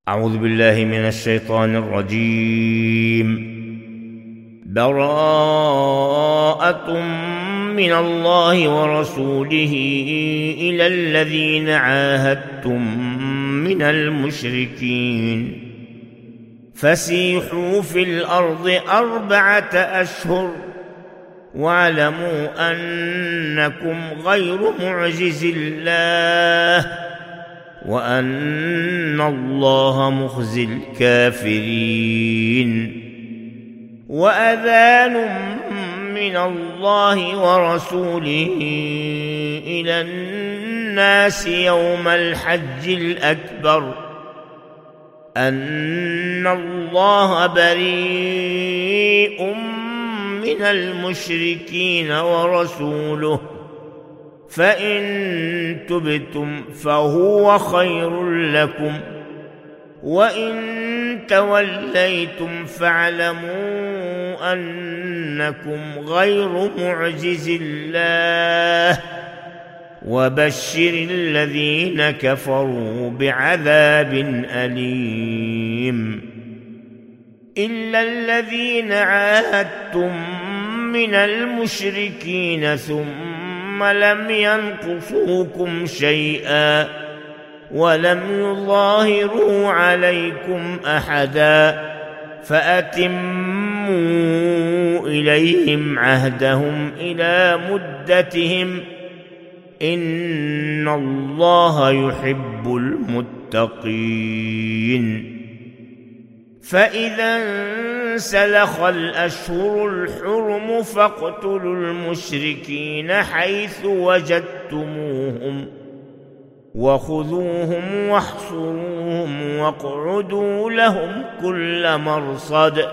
أعوذ بالله من الشيطان الرجيم. براءة من الله ورسوله إلى الذين عاهدتم من المشركين فسيحوا في الأرض 4 أشهر واعلموا أنكم غير معجز الله وأن الله مخزي الكافرين. وأذان من الله ورسوله إلى الناس يوم الحج الأكبر أن الله بريء من المشركين ورسوله فإن تبتم فهو خير لكم وإن توليتم فاعلموا أنكم غير معجز الله وبشر الذين كفروا بعذاب أليم. إلا الذين عاهدتم من المشركين ثم لم ينقصوكم شيئا ولم يظاهروا عليكم أحدا فأتموا إليهم عهدهم إلى مدتهم إن الله يحب المتقين. فإذا انسلخ الأشهر الحرم فاقتلوا المشركين حيث وجدتموهم وخذوهم واحصروهم واقعدوا لهم كل مرصد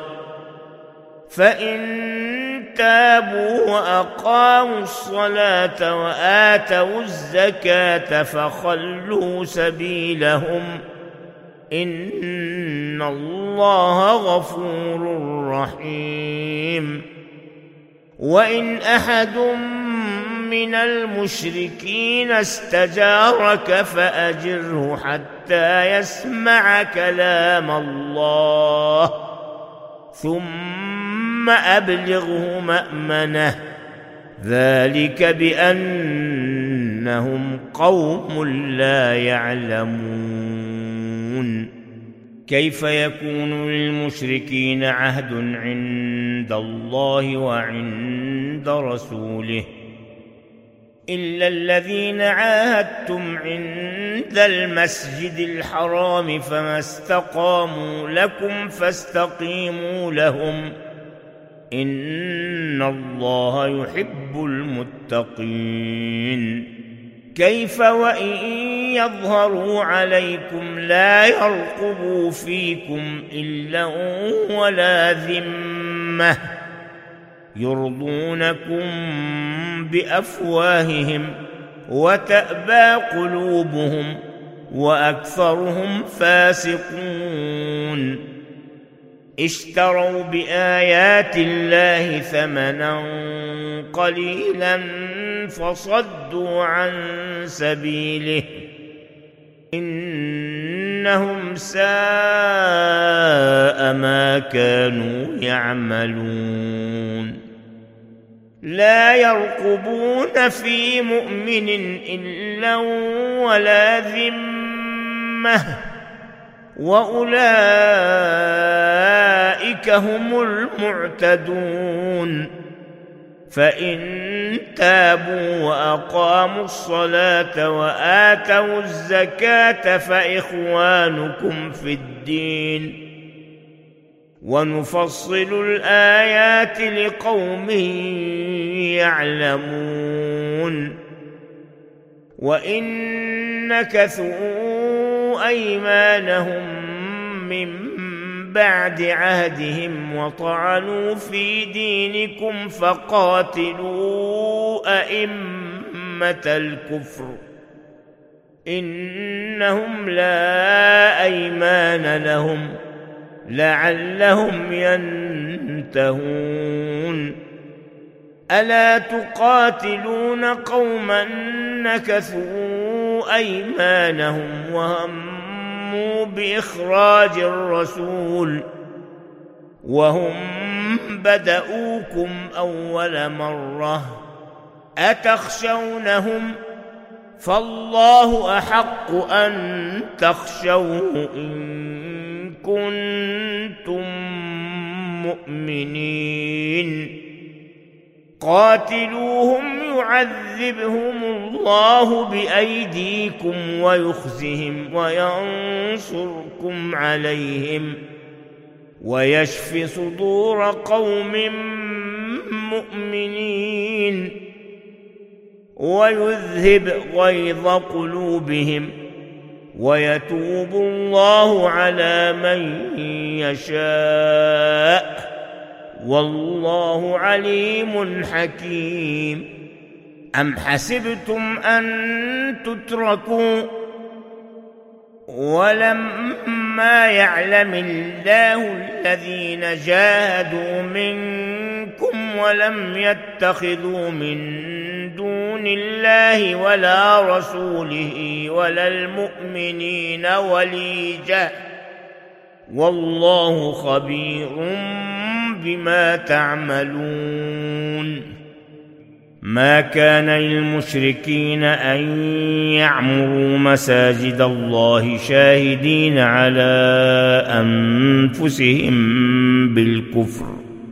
فإن تابوا وأقاموا الصلاة وآتوا الزكاة فخلوا سبيلهم إن الله غفور رحيم. وإن أحد من المشركين استجارك فأجره حتى يسمع كلام الله ثم أبلغه مأمنه ذلك بأنهم قوم لا يعلمون. كيف يكون للمشركين عهد عند الله وعند رسوله إلا الذين عاهدتم عند المسجد الحرام فما استقاموا لكم فاستقيموا لهم إن الله يحب المتقين. كيف وإن يظهروا عليكم لا يرقبوا فيكم إلا ولا ذمة يرضونكم بأفواههم وتأبى قلوبهم وأكثرهم فاسقون. اشتروا بآيات الله ثمنا قليلا فصدوا عن سبيله إنهم ساء ما كانوا يعملون. لا يرقبون في مؤمن إلا ولا ذمة وأولئك هم المعتدون. فإن تابوا وأقاموا الصلاة وآتوا الزكاة فإخوانكم في الدين ونفصل الآيات لقوم يعلمون. وإن نكثوا أيمانهم من بعد عهدهم وطعنوا في دينكم فقاتلوا أئمة الكفر إنهم لا أيمان لهم لعلهم ينتهون. ألا تقاتلون قوما نكثوا أيمانهم وهموا بإخراج الرسول وهم بدؤوكم أول مرة أتخشونهم فالله أحق أن تخشوه إن كنتم مؤمنين قاتلوهم يعذبهم الله بأيديكم ويخزهم وينصركم عليهم ويشف صدور قوم مؤمنين ويذهب غيظ قلوبهم ويتوب الله على من يشاء والله عليم حكيم أم حسبتم أن تتركوا ولما يعلم الله الذين جاهدوا منكم ولم يتخذوا من دون الله ولا رسوله ولا المؤمنين وليجا والله خبير بما تعملون ما كان للمشركين أن يعمروا مساجد الله شاهدين على أنفسهم بالكفر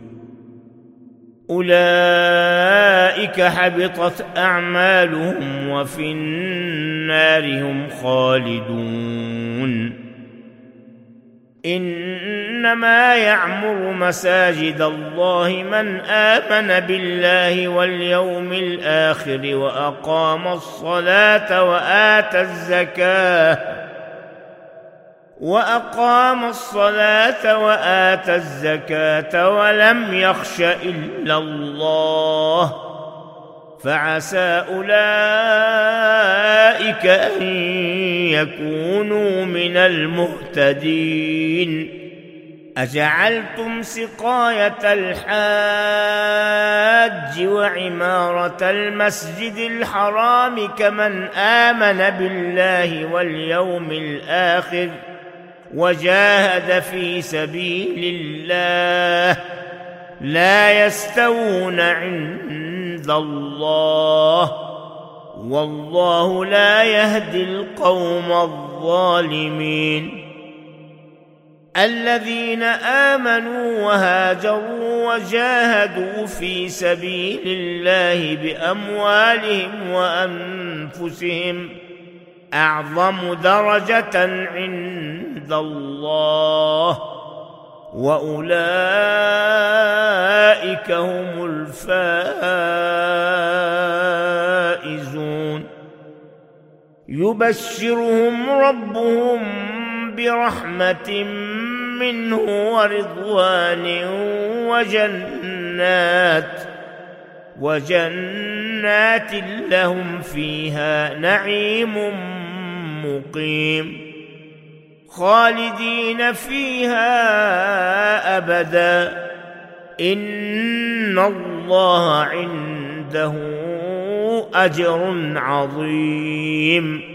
أولئك حبطت أعمالهم وفي النار هم خالدون إنما يعمر مساجد الله من آمن بالله واليوم الآخر وأقام الصلاة وآتى الزكاة ولم يخش إلا الله فعسى أولئك أن يكونوا من المهتدين أجعلتم سقاية الحاج وعمارة المسجد الحرام كمن آمن بالله واليوم الآخر وجاهد في سبيل الله لا يستوون عند الله والله لا يهدي القوم الظالمين الذين آمنوا وهاجروا وجاهدوا في سبيل الله بأموالهم وأنفسهم أعظم درجة عند الله وأولئك هم الفائزون يبشرهم ربهم برحمة منه ورضوان وجنات لهم فيها نعيم مقيم خالدين فيها أبدا إن الله عنده أجر عظيم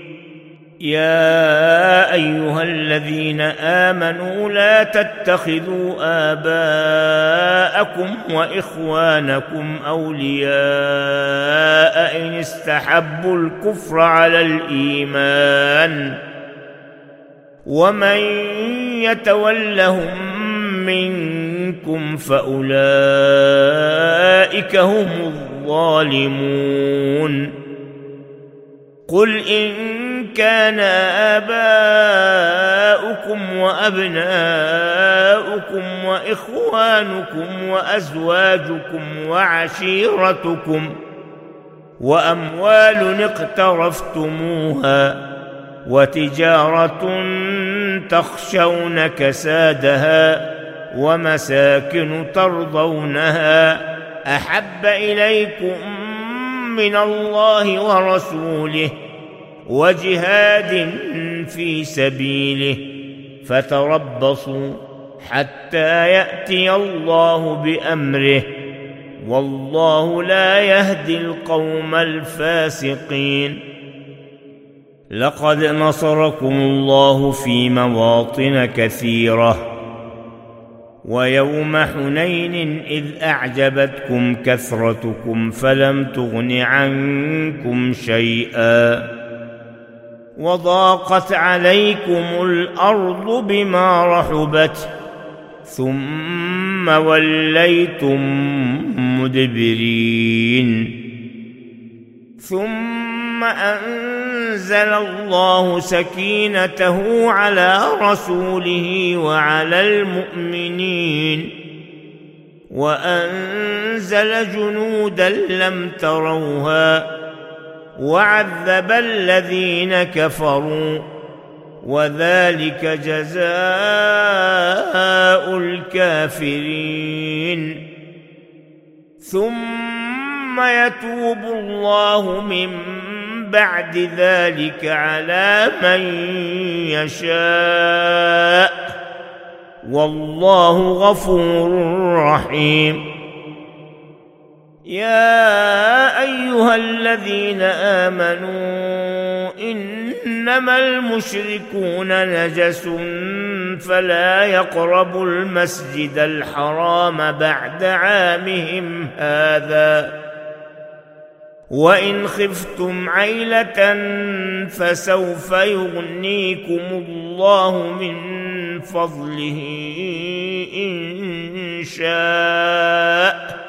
يا أيها الذين آمنوا لا تتخذوا آباءكم وإخوانكم أولياء إن استحبوا الكفر على الإيمان ومن يتولهم منكم فأولئك هم الظالمون قل إن كان آباؤكم وأبناؤكم وإخوانكم وأزواجكم وعشيرتكم وأموال اقترفتموها وتجارة تخشون كسادها ومساكن ترضونها أحب إليكم من الله ورسوله وجهاد في سبيله فتربصوا حتى يأتي الله بأمره والله لا يهدي القوم الفاسقين لقد نصركم الله في مواطن كثيرة ويوم حنين إذ أعجبتكم كثرتكم فلم تغن عنكم شيئا وضاقت عليكم الأرض بما رحبت ثم وليتم مدبرين ثم أنزل الله سكينته على رسوله وعلى المؤمنين وأنزل جنودا لم تروها وعذب الذين كفروا وذلك جزاء الكافرين ثم يتوب الله من بعد ذلك على من يشاء والله غفور رحيم يا أيها الذين آمنوا إنما المشركون نجس فلا يقربوا المسجد الحرام بعد عامهم هذا وإن خفتم عيلة فسوف يغنيكم الله من فضله إن شاء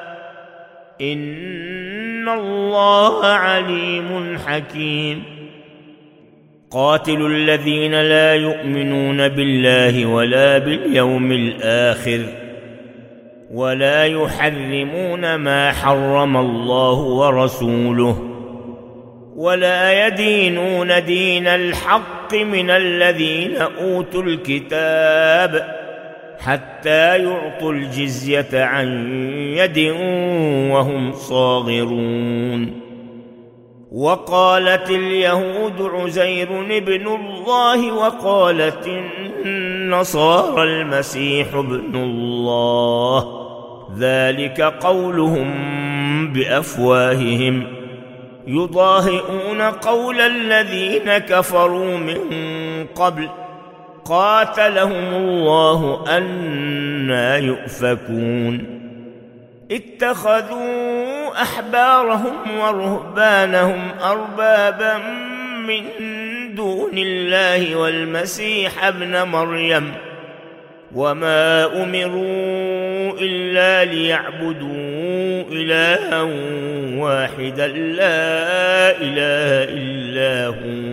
إن الله عليم حكيم قاتلوا الذين لا يؤمنون بالله ولا باليوم الآخر ولا يحرمون ما حرم الله ورسوله ولا يدينون دين الحق من الذين أوتوا الكتاب حتى يعطوا الجزية عن يد وهم صاغرون وقالت اليهود عزير ابن الله وقالت النصارى المسيح ابن الله ذلك قولهم بأفواههم يضاهئون قول الذين كفروا من قبل قاتلهم الله أنى يؤفكون اتخذوا أحبارهم ورهبانهم أربابا من دون الله والمسيح ابن مريم وما أمروا إلا ليعبدوا إلها واحدا لا إله إلا هو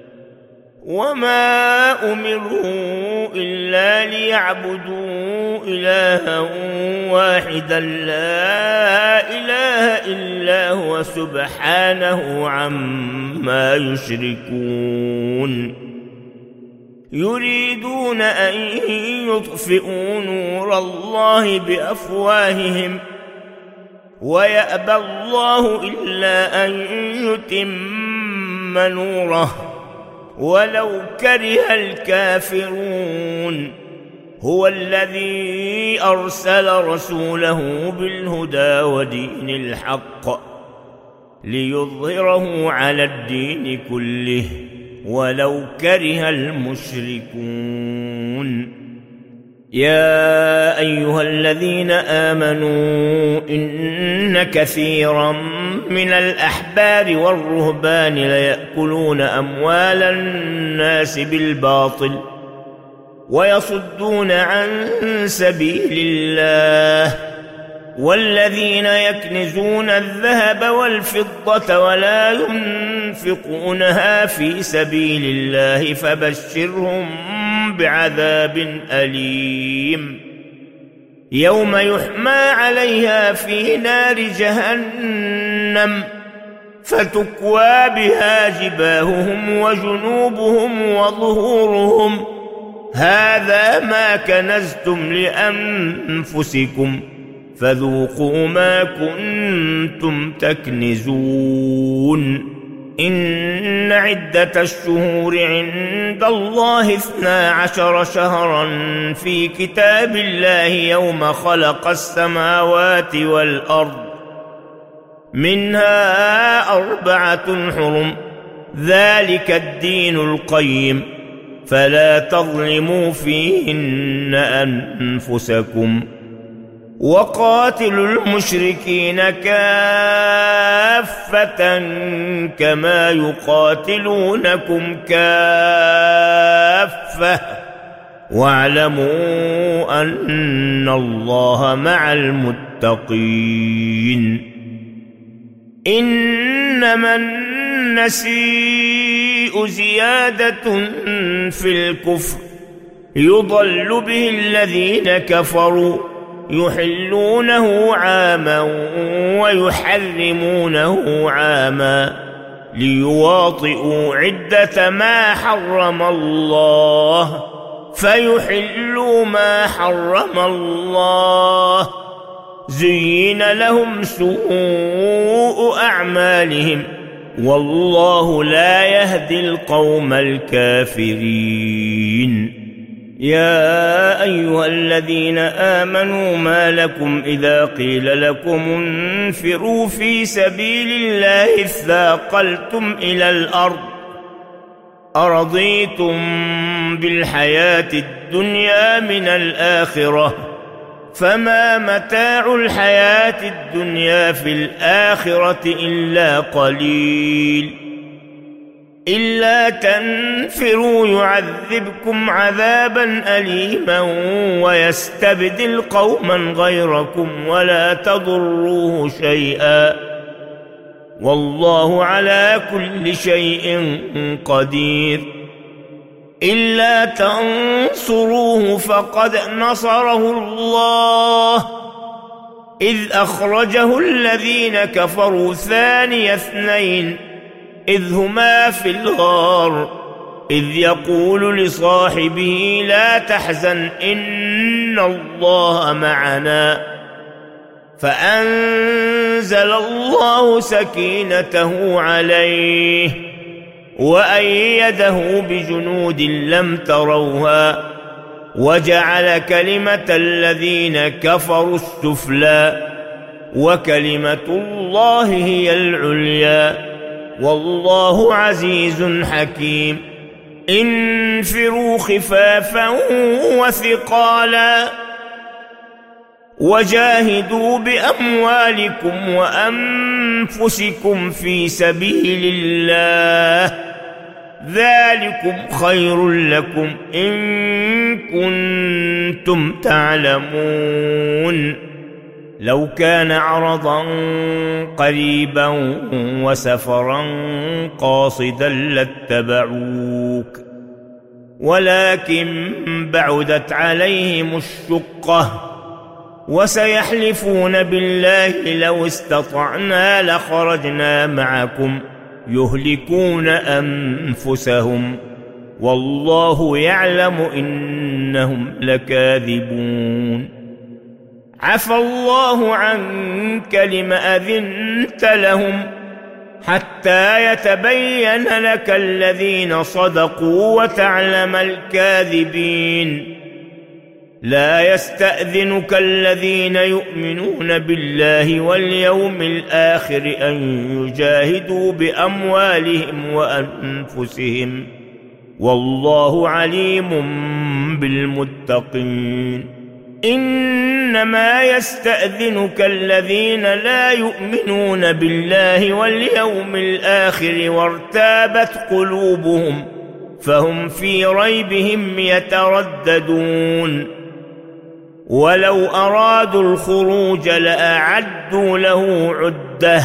وما أمروا إلا ليعبدوا إلها واحدا لا إله إلا هو سبحانه عما يشركون يريدون أن يطفئوا نور الله بأفواههم ويأبى الله إلا أن يتم نوره ولو كره الكافرون هو الذي أرسل رسوله بالهدى ودين الحق ليظهره على الدين كله ولو كره المشركون يا أيها الذين آمنوا إن كثيرا من الأحبار والرهبان ليأكلون أموال الناس بالباطل ويصدون عن سبيل الله والذين يكنزون الذهب والفضة ولا ينفقونها في سبيل الله فبشرهم بعذاب أليم يوم يحمى عليها في نار جهنم فتكوى بها جباههم وجنوبهم وظهورهم هذا ما كنزتم لأنفسكم فذوقوا ما كنتم تكنزون إن عدة الشهور عند الله 12 شهرا في كتاب الله يوم خلق السماوات والأرض منها 4 حرم ذلك الدين القيم فلا تظلموا فيهن أنفسكم وقاتلوا المشركين كافة كما يقاتلونكم كافة واعلموا أن الله مع المتقين إنما النسيء زيادة في الكفر يضل به الذين كفروا يحلونه عاما ويحرمونه عاما ليواطئوا عدة ما حرم الله فيحلوا ما حرم الله زين لهم سوء أعمالهم والله لا يهدي القوم الكافرين يا أيها الذين آمنوا ما لكم إذا قيل لكم انفروا في سبيل الله اثاقلتم إلى الأرض أرضيتم بالحياة الدنيا من الآخرة فما متاع الحياة الدنيا في الآخرة إلا قليل إلا تنفروا يعذبكم عذابا أليما ويستبدل قوما غيركم ولا تضروه شيئا والله على كل شيء قدير إلا تنصروه فقد نصره الله إذ أخرجه الذين كفروا ثاني اثنين إذ هما في الغار إذ يقول لصاحبه لا تحزن إن الله معنا فأنزل الله سكينته عليه وأيده بجنود لم تروها وجعل كلمة الذين كفروا السفلى وكلمة الله هي العليا والله عزيز حكيم انفروا خفافا وثقالا وجاهدوا بأموالكم وأنفسكم في سبيل الله ذلكم خير لكم إن كنتم تعلمون لو كان عرضا قريبا وسفرا قاصدا لاتبعوك ولكن بعدت عليهم الشقة وسيحلفون بالله لو استطعنا لخرجنا معكم يهلكون أنفسهم والله يعلم إنهم لكاذبون عفى الله عنك لم أذنت لهم حتى يتبين لك الذين صدقوا وتعلم الكاذبين لا يستأذنك الذين يؤمنون بالله واليوم الآخر أن يجاهدوا بأموالهم وأنفسهم والله عليم بالمتقين إنما يستأذنك الذين لا يؤمنون بالله واليوم الآخر وارتابت قلوبهم فهم في ريبهم يترددون ولو أرادوا الخروج لأعدوا له عدة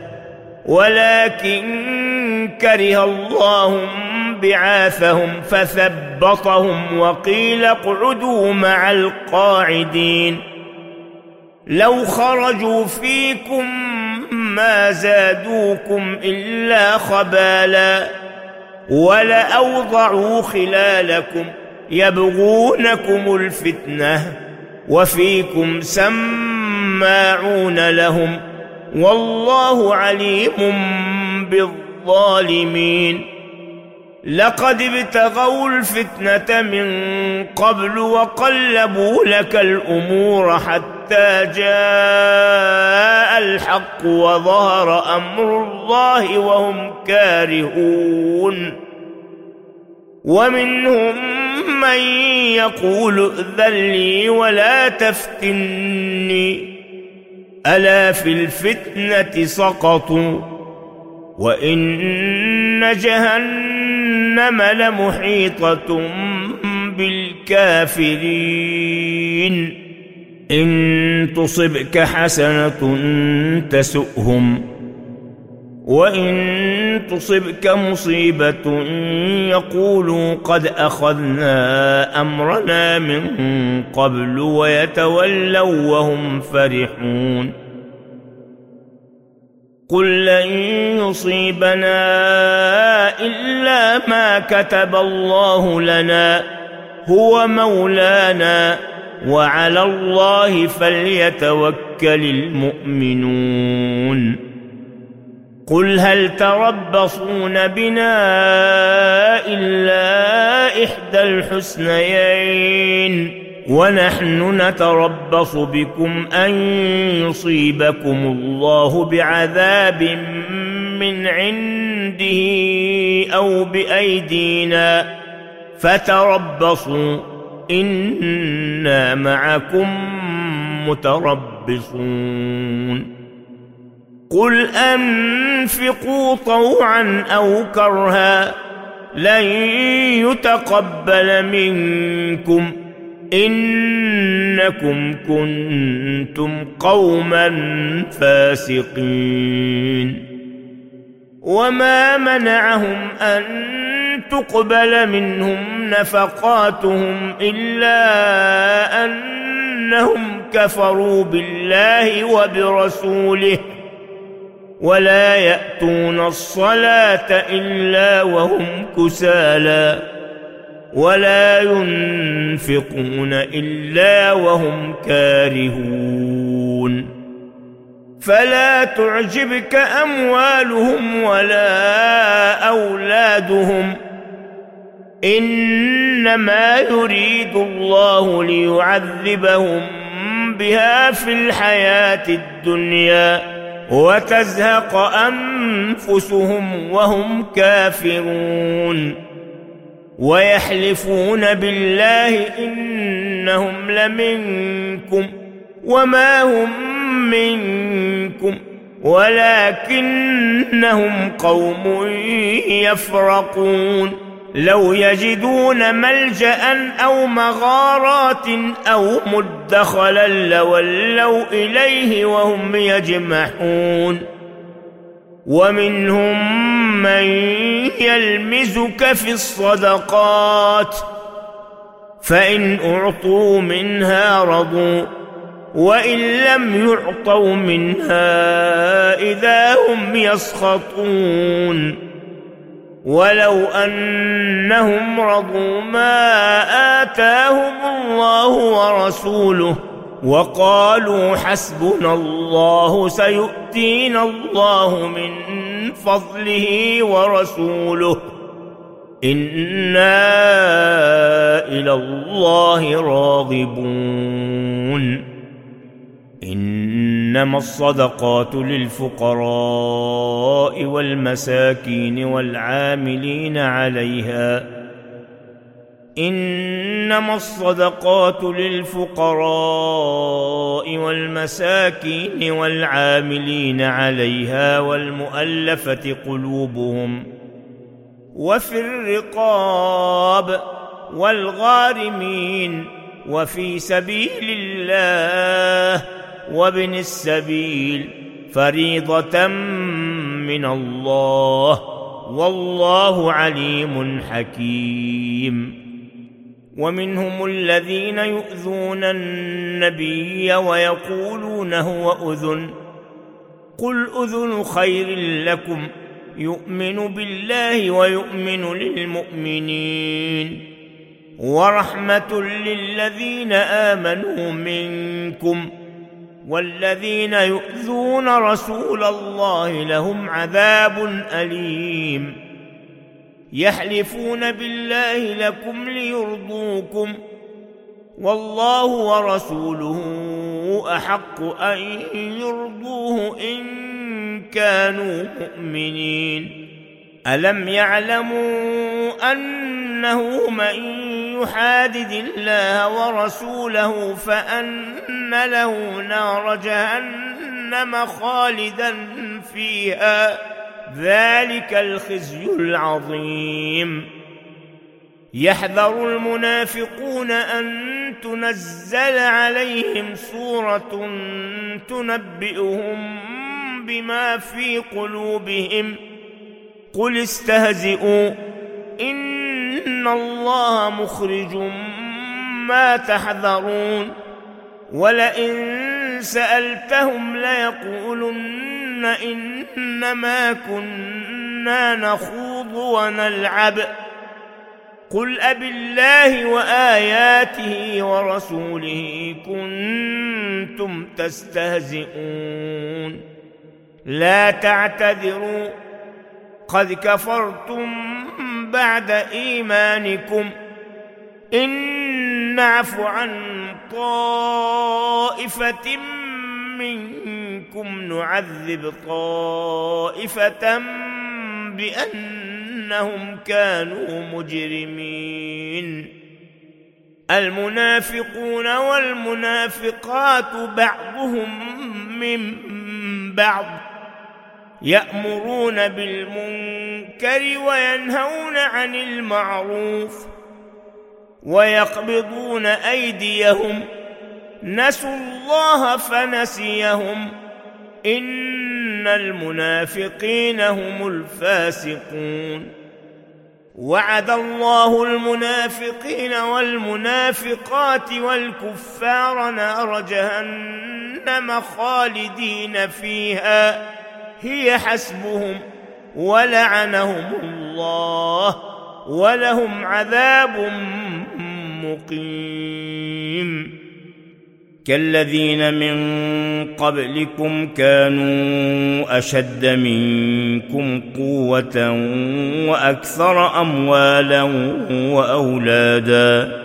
ولكن كره الله بعاثهم فثبطهم وقيل اقعدوا مع القاعدين لو خرجوا فيكم ما زادوكم إلا خبالا ولأوضعوا خلالكم يبغونكم الفتنة وفيكم سماعون لهم والله عليم بالظالمين لقد ابتغوا الفتنة من قبل وقلبوا لك الأمور حتى حتى جاء الحق وظهر أمر الله وهم كارهون. ومنهم من يقول ائذن لي ولا تفتني ألا في الفتنة سقطوا وإن جهنم لمحيطة بالكافرين. إن تصبك حسنة تسؤهم وإن تصبك مصيبة يقولوا قد أخذنا أمرنا من قبل ويتولوا وهم فرحون. قل لن يصيبنا إلا ما كتب الله لنا هو مولانا وعلى الله فليتوكل المؤمنون. قل هل تربصون بنا إلا إحدى الحسنيين ونحن نتربص بكم أن يصيبكم الله بعذاب من عنده أو بأيدينا فتربصوا إنا معكم متربصون. قل أنفقوا طوعا أو كرها لن يتقبل منكم إنكم كنتم قوما فاسقين. وما منعهم أن تقبل منهم نفقاتهم إلا أنهم كفروا بالله وبرسوله ولا يأتون الصلاة إلا وهم كسالى ولا ينفقون إلا وهم كارهون. فلا تعجبك أموالهم ولا أولادهم إنما يريد الله ليعذبهم بها في الحياة الدنيا وتزهق أنفسهم وهم كافرون. ويحلفون بالله إنهم لمنكم وما هم منكم ولكنهم قوم يفرقون. لو يجدون ملجأ أو مغارات أو مدخلا لولوا إليه وهم يجمحون. ومنهم من يلمزك في الصدقات فإن أعطوا منها رضوا وإن لم يعطوا منها إذا هم يسخطون. ولو أنهم رضوا ما آتاهم الله ورسوله وقالوا حسبنا الله سيؤتينا الله من فضله ورسوله إنا إلى الله راغبون. إنما الصدقات للفقراء والمساكين والعاملين عليها إنما الصدقات للفقراء والمساكين والعاملين عليها والمؤلفة قلوبهم وفي الرقاب والغارمين وفي سبيل الله وابن السبيل فريضة من الله والله عليم حكيم. ومنهم الذين يؤذون النبي ويقولون هو أذن قل أذن خير لكم يؤمن بالله ويؤمن للمؤمنين ورحمة للذين آمنوا منكم والذين يؤذون رسول الله لهم عذاب أليم. يحلفون بالله لكم ليرضوكم والله ورسوله أحق أن يرضوه إن كانوا مؤمنين. ألم يعلموا أنه من يحادد الله ورسوله فأن له نار جهنم خالدا فيها، ذلك الخزي العظيم. يحذر المنافقون أن تنزل عليهم سورة تنبئهم بما في قلوبهم، قل استهزئوا إن الله مخرج ما تحذرون. ولئن سألتهم ليقولن إنما كنا نخوض ونلعب، قل أبالله وآياته ورسوله كنتم تستهزئون، لا تعتذروا قد كفرتم بعد إيمانكم، إن نعف عن طائفة منكم نعذب طائفة بأنهم كانوا مجرمين. المنافقون والمنافقات بعضهم من بعض، يأمرون بالمنكر وينهون عن المعروف ويقبضون أيديهم، نسوا الله فنسيهم، إن المنافقين هم الفاسقون. وعد الله المنافقين والمنافقات والكفار نار جهنم خالدين فيها هي حسبهم ولعنهم الله ولهم عذاب مقيم. كالذين من قبلكم كانوا أشد منكم قوة وأكثر أموالا وأولادا،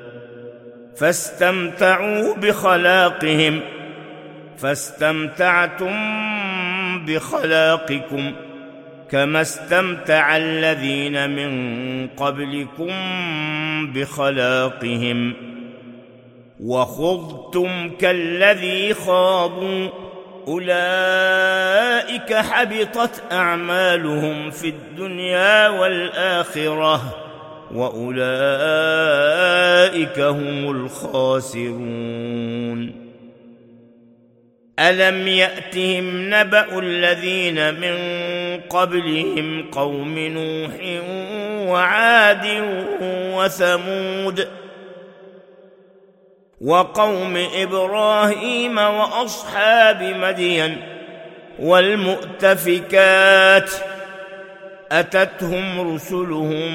فاستمتعوا بخلاقهم فاستمتعتم بخلاقكم كما استمتع الذين من قبلكم بخلاقهم، وخضتم كالذي خاضوا، أولئك حبطت أعمالهم في الدنيا والآخرة وأولئك هم الخاسرون. ألم يأتهم نبأ الذين من قبلهم قوم نوح وعاد وثمود وقوم إبراهيم وأصحاب مدين والمؤتفكات، أتتهم رسلهم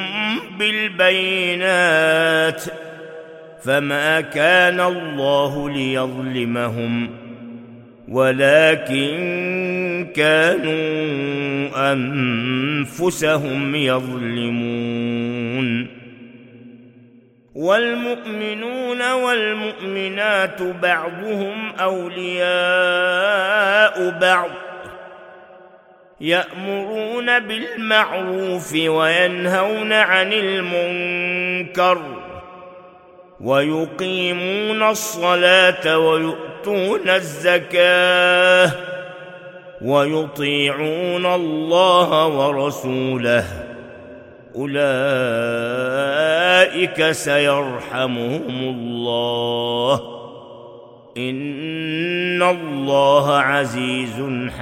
بالبينات فما كان الله ليظلمهم ولكن كانوا أنفسهم يظلمون. والمؤمنون والمؤمنات بعضهم أولياء بعض، يأمرون بالمعروف وينهون عن المنكر ويقيمون الصلاة ويؤتون الزكاة ويطيعون الله ورسوله، أولئك سيرحمهم الله، إن الله عزيز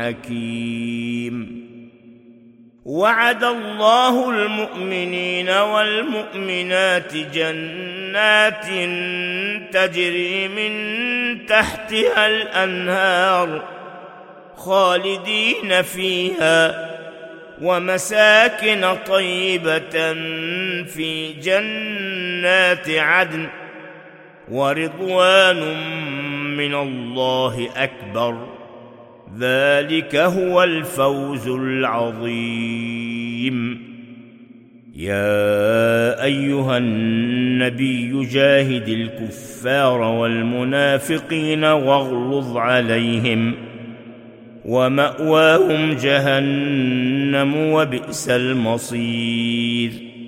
حكيم. وعد الله المؤمنين والمؤمنات جنات تجري من تحتها الأنهار خالدين فيها ومساكن طيبة في جنات عدن ورضوان من الله أكبر، ذلك هو الفوز العظيم. يا أيها النبي جاهد الكفار والمنافقين واغلظ عليهم ومأواهم جهنم وبئس المصير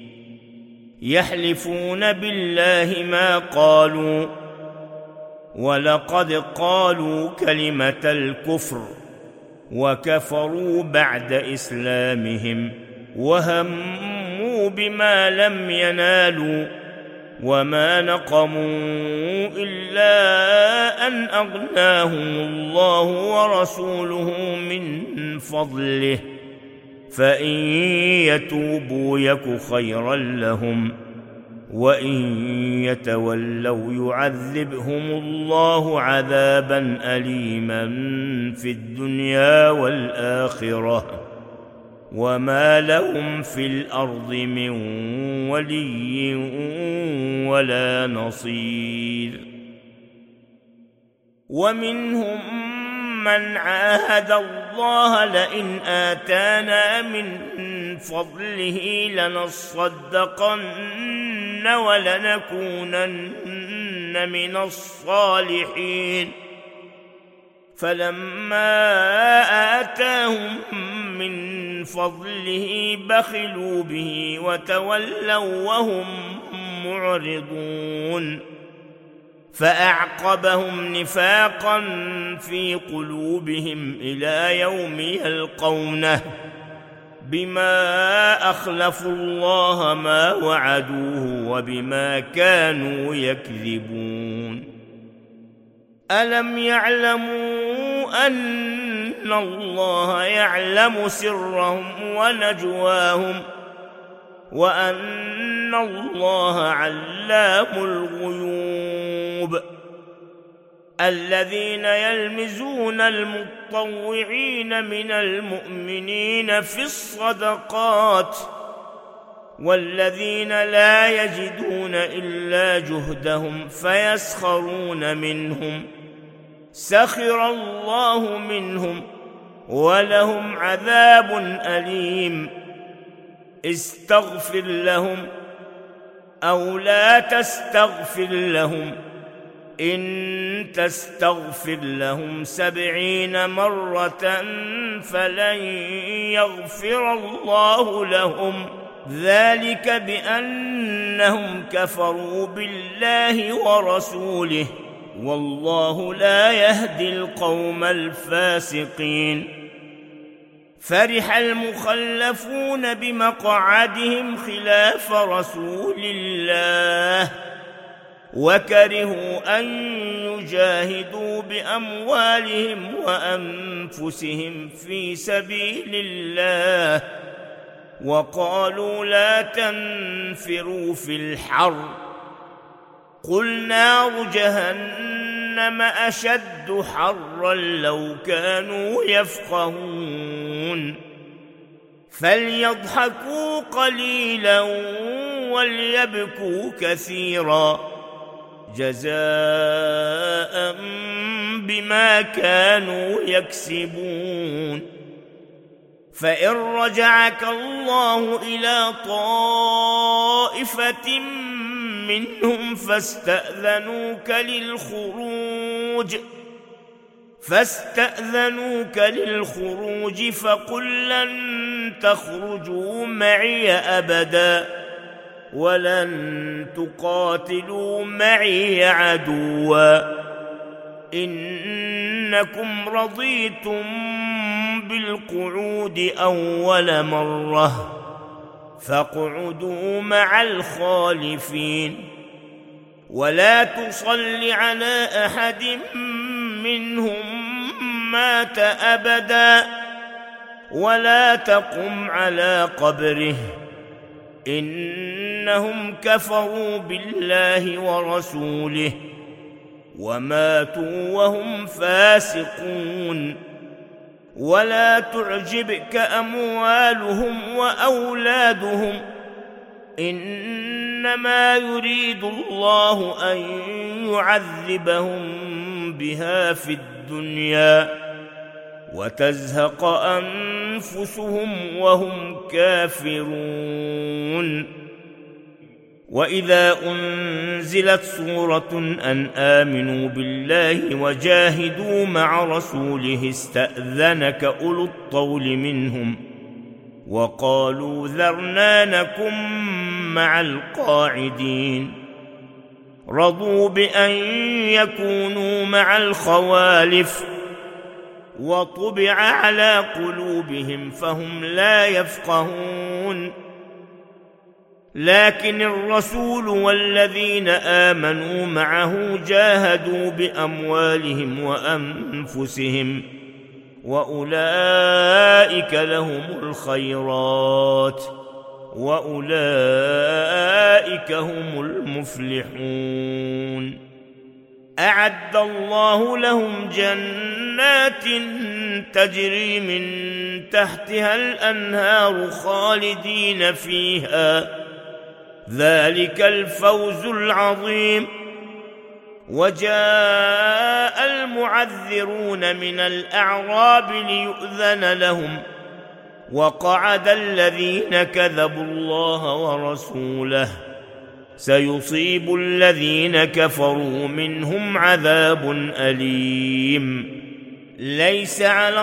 يحلفون بالله ما قالوا ولقد قالوا كلمة الكفر وكفروا بعد إسلامهم وهموا بما لم ينالوا وما نقموا إلا أن أغناهم الله ورسوله من فضله فإن يتوبوا يك خيرا لهم وإن يتولوا يعذبهم الله عذابا أليما في الدنيا والآخرة وما لهم في الأرض من ولي ولا نصير ومنهم من عاهد الله لئن آتانا من فضله لنصدقن ولنكونن من الصالحين فلما آتاهم من فضله بخلوا به وتولوا وهم معرضون فأعقبهم نفاقا في قلوبهم إلى يوم يلقونه بما أخلفوا الله ما وعدوه وبما كانوا يكذبون ألم يعلموا أن الله يعلم سرهم ونجواهم وأن الله علام الغيوب الذين يلمزون المطوعين من المؤمنين في الصدقات والذين لا يجدون إلا جهدهم فيسخرون منهم سخر الله منهم ولهم عذاب أليم استغفر لهم أو لا تستغفر لهم إن تستغفر لهم 70 مرة فلن يغفر الله لهم ذلك بأنهم كفروا بالله ورسوله والله لا يهدي القوم الفاسقين فرح المخلفون بمقعدهم خلاف رسول الله وكرهوا أن يجاهدوا بأموالهم وأنفسهم في سبيل الله وقالوا لا تنفروا في الحر قل نار جهنم أشد حرا لو كانوا يفقهون فليضحكوا قليلا وليبكوا كثيرا جزاء بما كانوا يكسبون فإن رجعك الله إلى طائفة منهم فاستأذنوك للخروج فقل لن تخرجوا معي أبدا ولن تقاتلوا معي عدوا إنكم رضيتم بالقعود أول مرة فاقعدوا مع الخالفين ولا تصل على أحد منهم مات أبدا ولا تقم على قبره إنهم كفروا بالله ورسوله وماتوا وهم فاسقون ولا تعجبك أموالهم وأولادهم إنما يريد الله أن يعذبهم بها في الدنيا وتزهق أنفسهم أنفسهم وهم كافرون. وإذا أنزلت سورة أن آمنوا بالله وجاهدوا مع رسوله استأذنك أولو الطول منهم وقالوا ذرنا نكن مع القاعدين. رضوا بأن يكونوا مع الخوالف وطبع على قلوبهم فهم لا يفقهون. لكن الرسول والذين آمنوا معه جاهدوا بأموالهم وأنفسهم وأولئك لهم الخيرات وأولئك هم المفلحون. أعد الله لهم جنات تجري من تحتها الأنهار خالدين فيها ذلك الفوز العظيم. وجاء المعذرون من الأعراب ليؤذن لهم وقعد الذين كذبوا الله ورسوله سيصيب الذين كفروا منهم عذاب أليم. ليس على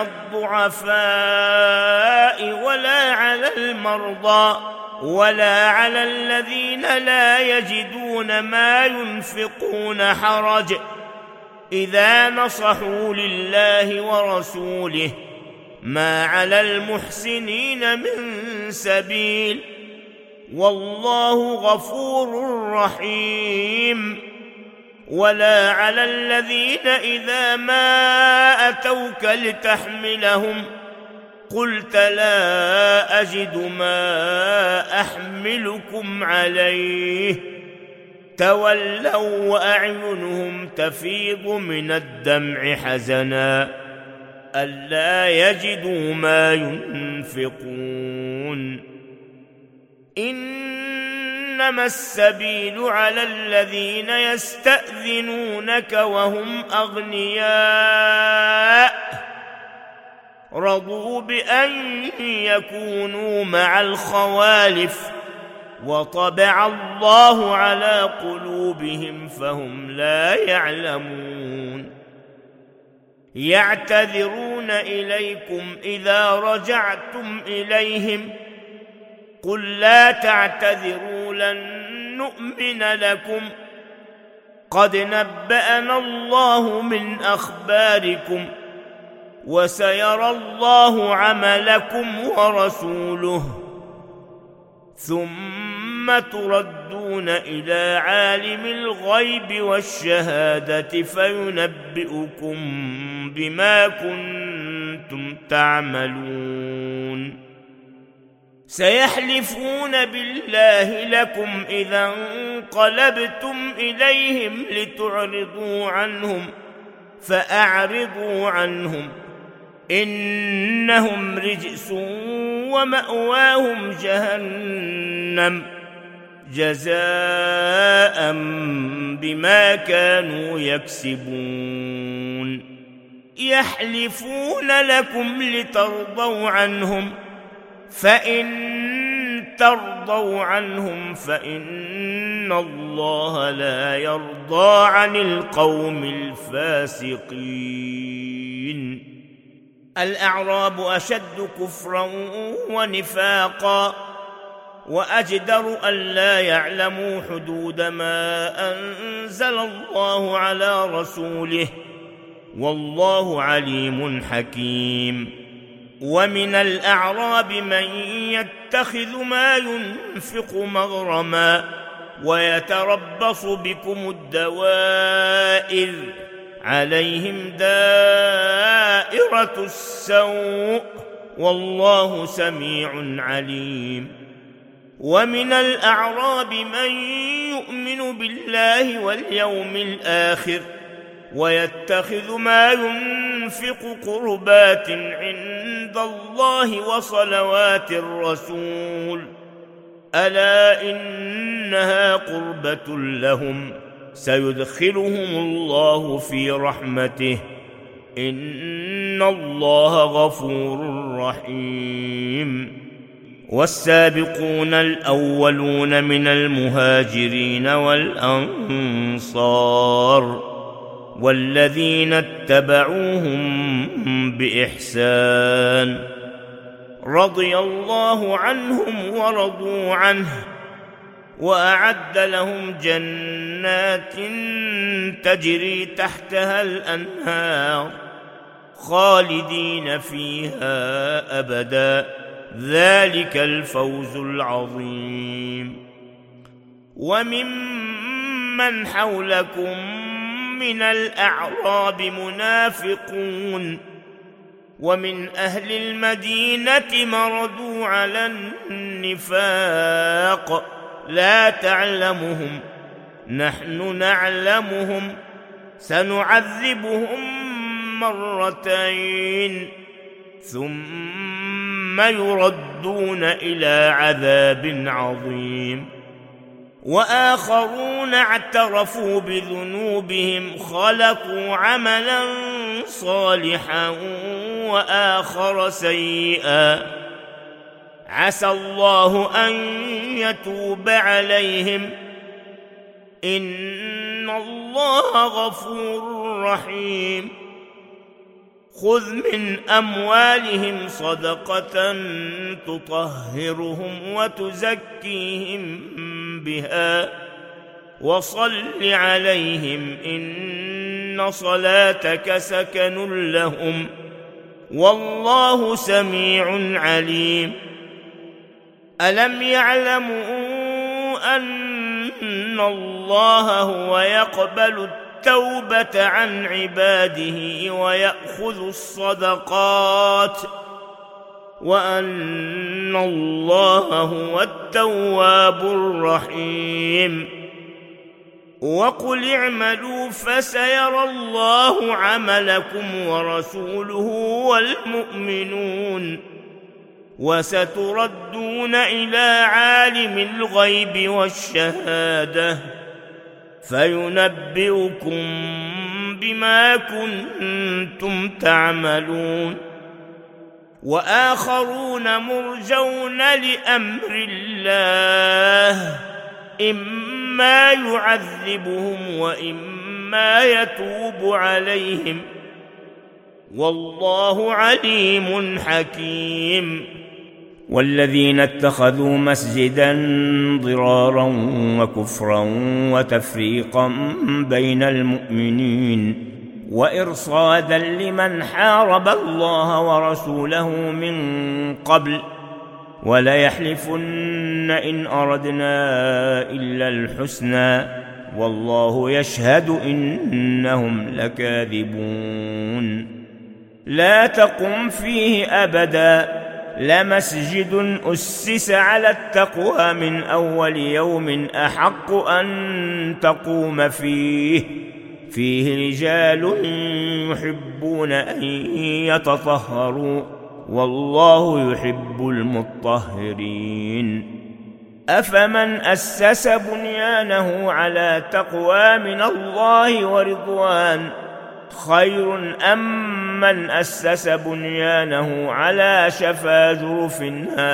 الضعفاء ولا على المرضى ولا على الذين لا يجدون ما ينفقون حرج إذا نصحوا لله ورسوله ما على المحسنين من سبيل والله غفور رحيم. ولا على الذين إذا ما أتوك لتحملهم قلت لا أجد ما أحملكم عليه تولوا وأعينهم تفيض من الدمع حزنا ألا يجدوا ما ينفقون. إنما السبيل على الذين يستأذنونك وهم أغنياء رضوا بأن يكونوا مع الخوالف وطبع الله على قلوبهم فهم لا يعلمون. يعتذرون إليكم إذا رجعتم إليهم قل لا تعتذروا لن نؤمن لكم قد نبأنا الله من أخباركم وسيرى الله عملكم ورسوله ثم تردون إلى عالم الغيب والشهادة فينبئكم بما كنتم تعملون. سيحلفون بالله لكم إذا انقلبتم إليهم لتعرضوا عنهم فأعرضوا عنهم إنهم رجس ومأواهم جهنم جزاء بما كانوا يكسبون. يحلفون لكم لترضوا عنهم فإن ترضوا عنهم فإن الله لا يرضى عن القوم الفاسقين. الأعراب أشد كفرا ونفاقا وأجدر ألا يعلموا حدود ما أنزل الله على رسوله والله عليم حكيم. ومن الأعراب من يتخذ ما ينفق مغرما ويتربص بكم الدوائر عليهم دائرة السوء والله سميع عليم. ومن الأعراب من يؤمن بالله واليوم الآخر ويتخذ ما ينفق قربات عند الله وصلوات الرسول ألا إنها قربة لهم سيدخلهم الله في رحمته إن الله غفور رحيم. والسابقون الأولون من المهاجرين والأنصار والذين اتبعوهم بإحسان رضي الله عنهم ورضوا عنه وأعد لهم جنات تجري تحتها الأنهار خالدين فيها أبدا ذلك الفوز العظيم. وممن حولكم من الأعراب منافقون ومن أهل المدينة مردوا على النفاق لا تعلمهم نحن نعلمهم سنعذبهم مرتين ثم يردون إلى عذاب عظيم. وآخرون اعترفوا بذنوبهم خلقوا عملا صالحا وآخر سيئا عسى الله أن يتوب عليهم إن الله غفور رحيم. خذ من أموالهم صدقة تطهرهم وتزكيهم بها وصل عليهم إن صلاتك سكن لهم والله سميع عليم. ألم يعلموا أن الله هو يقبل التوبة عن عباده ويأخذ الصدقات وأن الله هو التواب الرحيم. وقل اعملوا فسيرى الله عملكم ورسوله والمؤمنون وستردون إلى عالم الغيب والشهادة فينبئكم بما كنتم تعملون. وآخرون مرجون لأمر الله إما يعذبهم وإما يتوب عليهم والله عليم حكيم. والذين اتخذوا مسجدا ضرارا وكفرا وتفريقا بين المؤمنين وإرصادا لمن حارب الله ورسوله من قبل وليحلفن إن أردنا إلا الحسنى والله يشهد إنهم لكاذبون. لا تقم فيه أبدا لمسجد أسس على التقوى من أول يوم أحق أن تقوم فيه رجال يحبون أن يتطهروا والله يحب المطهرين. أفمن أسس بنيانه على تقوى من الله ورضوان خير أم من أسس بنيانه على شفا جرف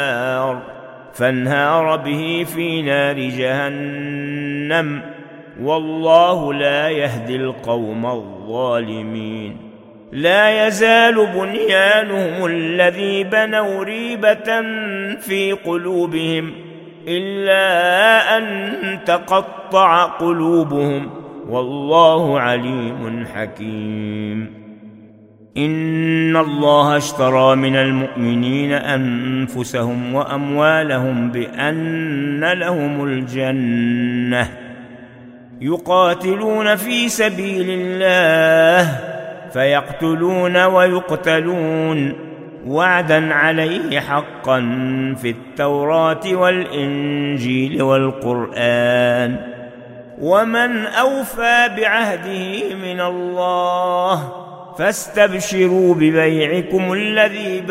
فانهار به في نار جهنم والله لا يهدي القوم الظالمين. لا يزال بنيانهم الذي بنوا ريبة في قلوبهم إلا أن تقطع قلوبهم والله عليم حكيم. إن الله اشترى من المؤمنين أنفسهم وأموالهم بأن لهم الجنة يقاتلون في سبيل الله فيقتلون ويقتلون وعدا عليه حقا في التوراة والإنجيل والقرآن ومن أوفى بعهده من الله فاستبشروا ببيعكم الذي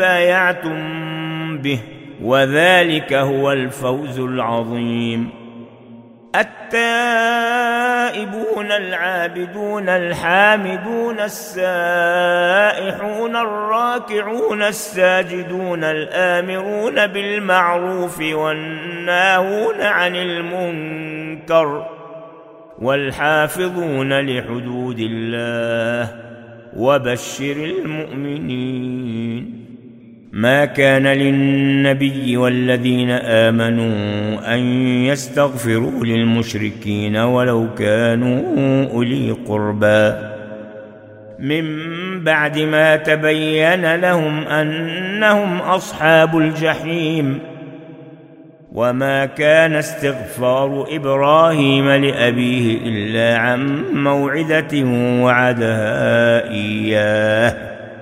بايعتم به وذلك هو الفوز العظيم. التائبون العابدون الحامدون السائحون الراكعون الساجدون الآمرون بالمعروف والناهون عن المنكر والحافظون لحدود الله وبشر المؤمنين. ما كان للنبي والذين آمنوا أن يستغفروا للمشركين ولو كانوا أولي قربى من بعد ما تبين لهم أنهم أصحاب الجحيم. وما كان استغفار إبراهيم لأبيه إلا عن موعدة وعدها إياه،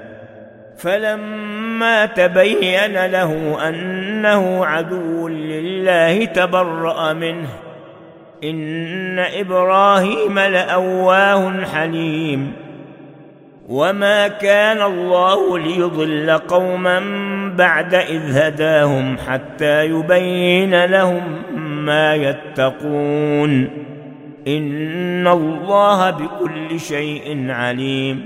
فلما تبين له أنه عدو لله تبرأ منه، إن إبراهيم لأواه حليم. وما كان الله ليضل قوما بعد إذ هداهم حتى يبين لهم ما يتقون، إن الله بكل شيء عليم.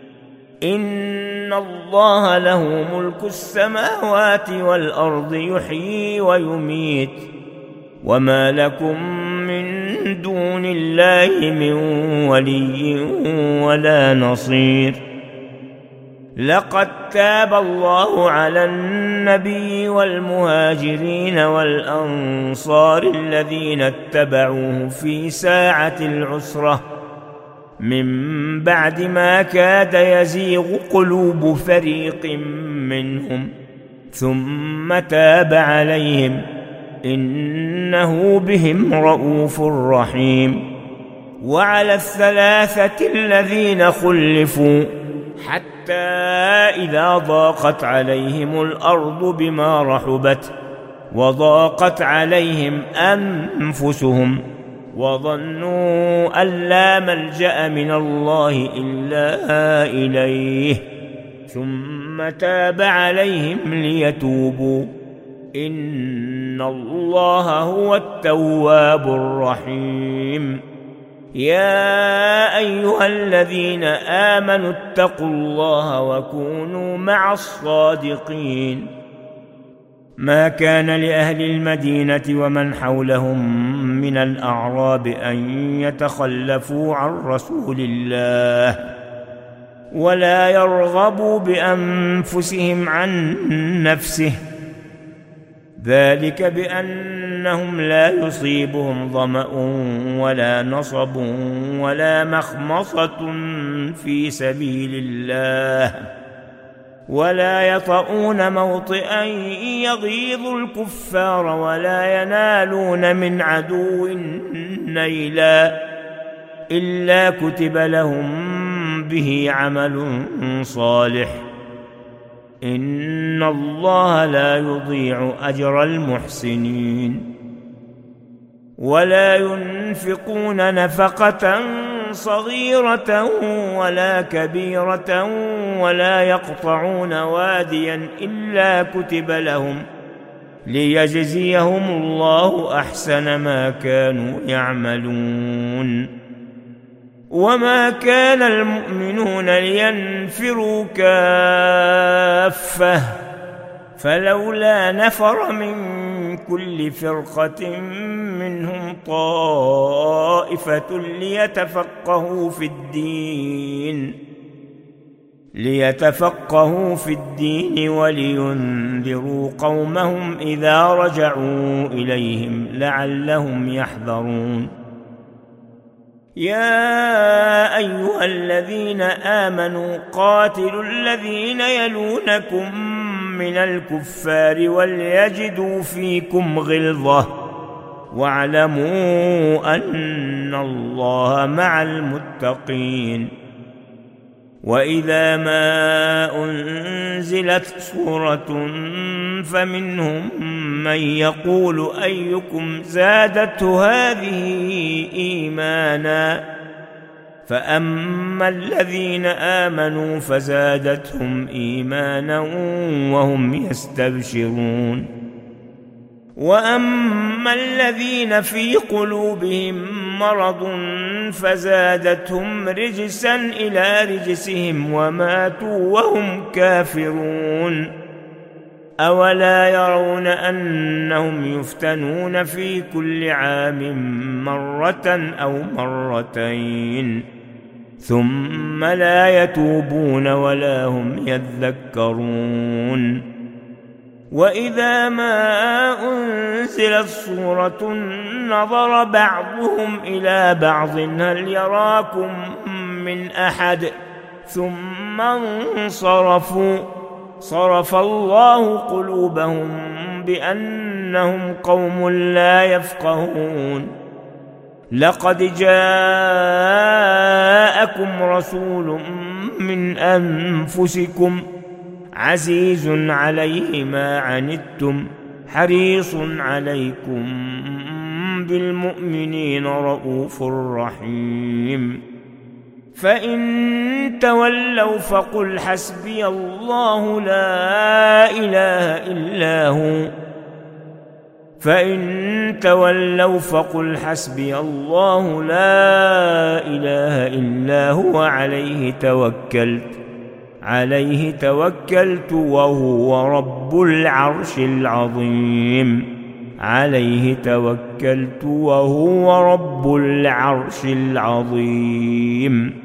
إن الله له ملك السماوات والأرض يحيي ويميت، وما لكم من دون الله من ولي ولا نصير. لقد تاب الله على النبي والمهاجرين والأنصار الذين اتبعوه في ساعة العسرة من بعد ما كاد يزيغ قلوب فريق منهم، ثم تاب عليهم، إنه بهم رءوف رحيم. وعلى الثلاثة الذين خلفوا حتى إذا ضاقت عليهم الأرض بما رحبت وضاقت عليهم أنفسهم وظنوا أن لا ملجأ من الله إلا إليه، ثم تاب عليهم ليتوبوا، إن الله هو التواب الرحيم. يا أيها الذين آمنوا اتقوا الله وكونوا مع الصادقين. ما كان لأهل المدينة ومن حولهم من الأعراب أن يتخلفوا عن رسول الله ولا يرغبوا بأنفسهم عن نفسه، ذلك بأنهم لا يصيبهم ظمأ ولا نصب ولا مخمصة في سبيل الله، ولا يطؤون موطئا يغيظ الكفار ولا ينالون من عدو نيلا إلا كتب لهم به عمل صالح، إن الله لا يضيع أجر المحسنين. ولا ينفقون نفقة صغيرة ولا كبيرة ولا يقطعون واديا إلا كتب لهم ليجزيهم الله أحسن ما كانوا يعملون. وما كان المؤمنون لينفروا كافة، فلولا نفر من كل فرقة منهم طائفة ليتفقهوا في الدين ولينذروا قومهم إذا رجعوا إليهم لعلهم يحذرون. يا أيها الذين آمنوا قاتلوا الذين يلونكم من الكفار وليجدوا فيكم غلظة واعلموا أن الله مع المتقين. وإذا ما أنزلت سورة فمنهم من يقول أيكم زادته هذه إيمانا، فأما الذين آمنوا فزادتهم إيمانا وهم يستبشرون. وأما الذين في قلوبهم مرض فزادتهم رجسا إلى رجسهم وماتوا وهم كافرون أولا يرون أنهم يفتنون في كل عام مرة أو مرتين ثم لا يتوبون ولا هم يذكرون وإذا ما أنزلت سورة نظر بعضهم إلى بعض هل يراكم من أحد ثم انصرفوا صرف الله قلوبهم بأنهم قوم لا يفقهون لقد جاءكم رسول من أنفسكم عزيز عليه ما عنتم حريص عليكم بالمؤمنين رؤوف رحيم فإن تولوا فقل حسبي الله لا إله إلا هو فإن تولوا فقل حسبي الله لا إله إلا هو عليه توكلت وهو رب العرش العظيم عليه توكلت وهو رب العرش العظيم